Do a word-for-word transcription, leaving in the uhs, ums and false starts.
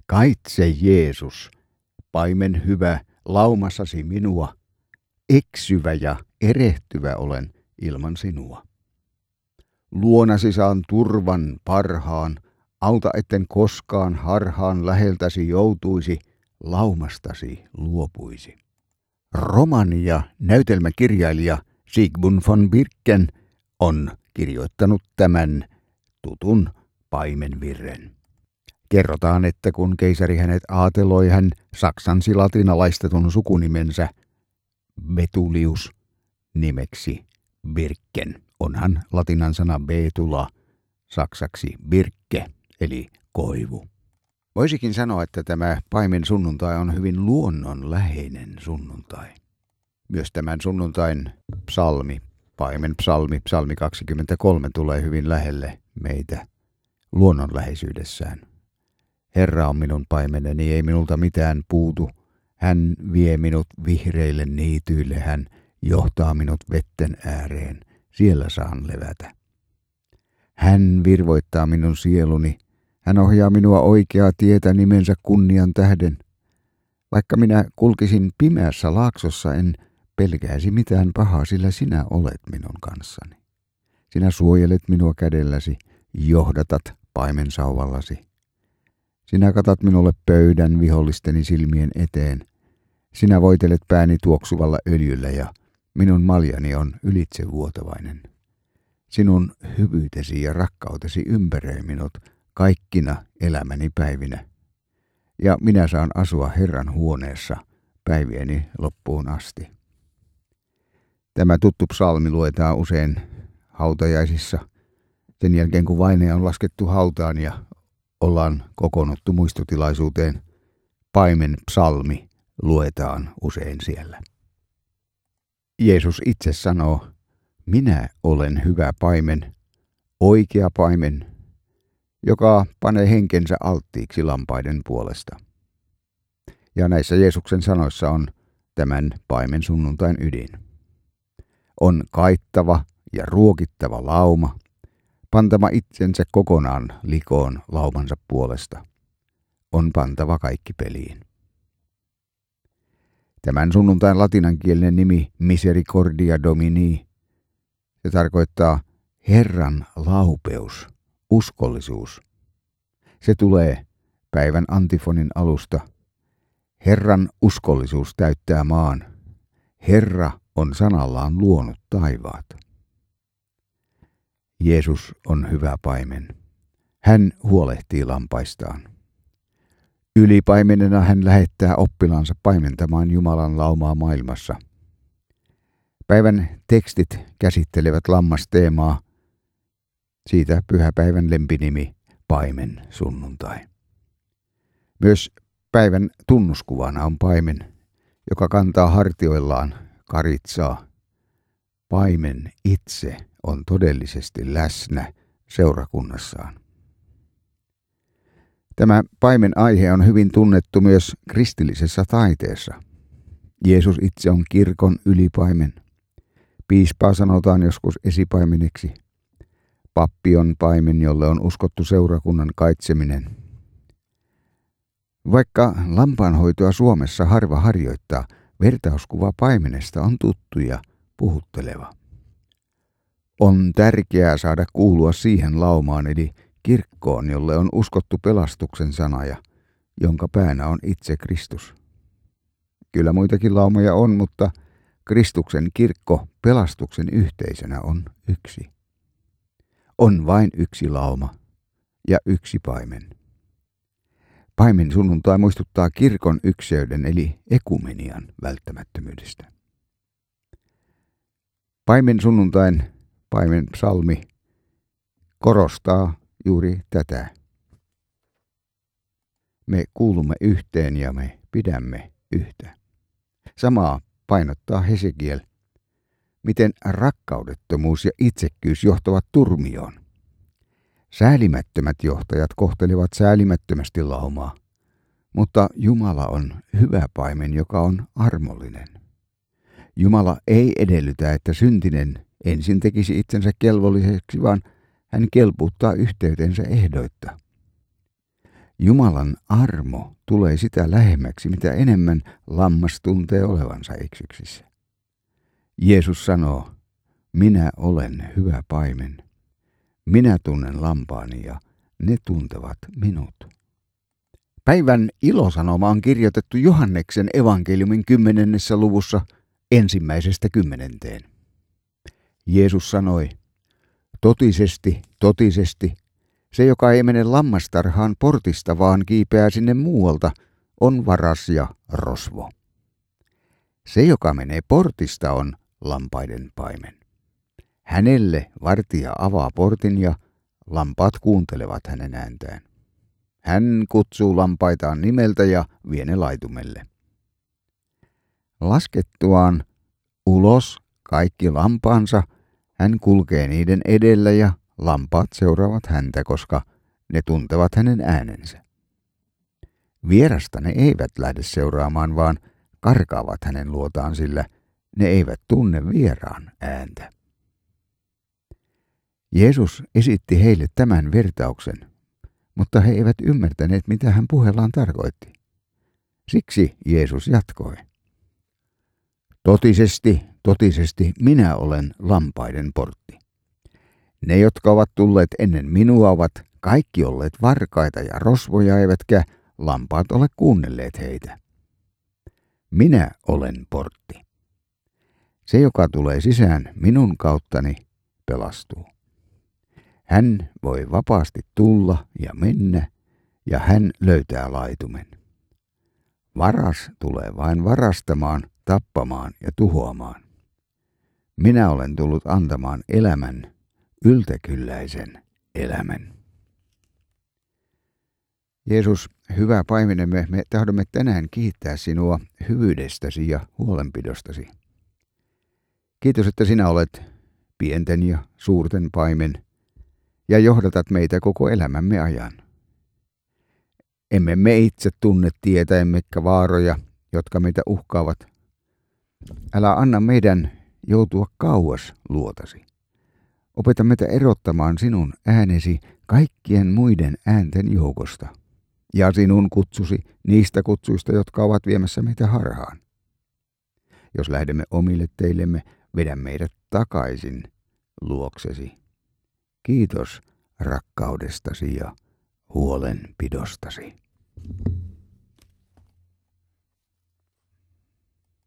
Kaitse Jeesus, paimen hyvä, laumassasi minua, eksyvä ja erehtyvä olen ilman sinua. Luonasi saan turvan parhaan, auta etten koskaan harhaan läheltäsi joutuisi, laumastasi luopuisi. Romani- ja näytelmäkirjailija Sigmund von Birken on kirjoittanut tämän tutun paimenvirren. Kerrotaan, että kun keisari hänet aateloi, hän saksansi latinalaistetun sukunimensä Betulius nimeksi Birken. Onhan latinan sana betula saksaksi birke eli koivu. Voisikin sanoa, että tämä paimen sunnuntai on hyvin luonnonläheinen sunnuntai. Myös tämän sunnuntain psalmi, paimen psalmi, psalmi kaksikymmentäkolme tulee hyvin lähelle meitä luonnonläheisyydessään. Herra on minun paimeneni, ei minulta mitään puutu. Hän vie minut vihreille niityille, hän johtaa minut vetten ääreen, siellä saan levätä. Hän virvoittaa minun sieluni, hän ohjaa minua oikeaa tietä nimensä kunnian tähden. Vaikka minä kulkisin pimeässä laaksossa, en pelkäisi mitään pahaa, sillä sinä olet minun kanssani. Sinä suojelet minua kädelläsi, johdatat paimensauvallasi. Sinä katat minulle pöydän vihollisteni silmien eteen. Sinä voitelet pääni tuoksuvalla öljyllä ja minun maljani on ylitsevuotavainen. Sinun hyvyytesi ja rakkautesi ympäröi minut kaikkina elämäni päivinä. Ja minä saan asua Herran huoneessa päivieni loppuun asti. Tämä tuttu psalmi luetaan usein hautajaisissa sen jälkeen, kun vainaja on laskettu hautaan ja ollaan kokoonnuttu muistotilaisuuteen. Paimen psalmi luetaan usein siellä. Jeesus itse sanoo, minä olen hyvä paimen, oikea paimen, joka panee henkensä alttiiksi lampaiden puolesta. Ja näissä Jeesuksen sanoissa on tämän paimen sunnuntain ydin. On kaittava ja ruokittava lauma, pantava itsensä kokonaan likoon laumansa puolesta. On pantava kaikki peliin. Tämän sunnuntain latinankielinen nimi Misericordia Domini. Se tarkoittaa Herran laupeus, uskollisuus. Se tulee päivän antifonin alusta. Herran uskollisuus täyttää maan. Herra on sanallaan luonut taivaat. Jeesus on hyvä paimen. Hän huolehtii lampaistaan. Ylipaimenena hän lähettää oppilaansa paimentamaan Jumalan laumaa maailmassa. Päivän tekstit käsittelevät lammasteemaa. Siitä pyhäpäivän lempinimi paimen sunnuntai. Myös päivän tunnuskuvana on paimen, joka kantaa hartioillaan karitsaa. Paimen itse on todellisesti läsnä seurakunnassaan. Tämä paimen aihe on hyvin tunnettu myös kristillisessä taiteessa. Jeesus itse on kirkon ylipaimen. Piispaa sanotaan joskus esipaimeneksi. Pappi on paimen, jolle on uskottu seurakunnan kaitseminen. Vaikka lampaanhoitoa Suomessa harva harjoittaa, vertauskuva paimenesta on tuttu ja puhutteleva. On tärkeää saada kuulua siihen laumaan eli kirkkoon, jolle on uskottu pelastuksen sana ja jonka päänä on itse Kristus. Kyllä muitakin laumoja on, mutta Kristuksen kirkko pelastuksen yhteisönä on yksi. On vain yksi lauma ja yksi paimen. Paimen sunnuntai muistuttaa kirkon ykseyden eli ekumenian välttämättömyydestä. Paimen sunnuntain paimen psalmi korostaa juuri tätä. Me kuulumme yhteen ja me pidämme yhtä. Samaa painottaa Hesekiel, miten rakkaudettomuus ja itsekkyys johtavat turmioon. Säälimättömät johtajat kohtelevat säälimättömästi laumaa, mutta Jumala on hyvä paimen, joka on armollinen. Jumala ei edellytä, että syntinen ensin tekisi itsensä kelvolliseksi, vaan hän kelpuuttaa yhteytensä ehdoitta. Jumalan armo tulee sitä lähemmäksi, mitä enemmän lammas tuntee olevansa eksyksissä. Jeesus sanoo, minä olen hyvä paimen. Minä tunnen lampaani ja ne tuntevat minut. Päivän ilosanoma on kirjoitettu Johanneksen evankeliumin kymmenennessä luvussa ensimmäisestä kymmenenteen. Jeesus sanoi, totisesti, totisesti, se joka ei mene lammastarhaan portista, vaan kiipeää sinne muualta, on varas ja rosvo. Se, joka menee portista, on lampaiden paimen. Hänelle vartija avaa portin ja lampaat kuuntelevat hänen ääntään. Hän kutsuu lampaitaan nimeltä ja vie ne laitumelle. Laskettuaan ulos kaikki lampaansa, hän kulkee niiden edellä ja lampaat seuraavat häntä, koska ne tuntevat hänen äänensä. Vierasta ne eivät lähde seuraamaan, vaan karkaavat hänen luotaan, sillä ne eivät tunne vieraan ääntä. Jeesus esitti heille tämän vertauksen, mutta he eivät ymmärtäneet, mitä hän puheellaan tarkoitti. Siksi Jeesus jatkoi. Totisesti, totisesti minä olen lampaiden portti. Ne, jotka ovat tulleet ennen minua, ovat kaikki olleet varkaita ja rosvoja, eivätkä lampaat ole kuunnelleet heitä. Minä olen portti. Se, joka tulee sisään minun kauttani, pelastuu. Hän voi vapaasti tulla ja mennä, ja hän löytää laitumen. Varas tulee vain varastamaan, tappamaan ja tuhoamaan. Minä olen tullut antamaan elämän, yltäkylläisen elämän. Jeesus, hyvä paimenemme, me tahdomme tänään kiittää sinua hyvyydestäsi ja huolenpidostasi. Kiitos, että sinä olet pienten ja suurten paimen ja johdatat meitä koko elämämme ajan. Emme me itse tunne tietä emmekä vaaroja, jotka meitä uhkaavat. Älä anna meidän joutua kauas luotasi. Opeta meitä erottamaan sinun äänesi kaikkien muiden äänten joukosta ja sinun kutsusi niistä kutsuista, jotka ovat viemässä meitä harhaan. Jos lähdemme omille teillemme, vedä meidät takaisin luoksesi. Kiitos rakkaudestasi ja huolenpidostasi.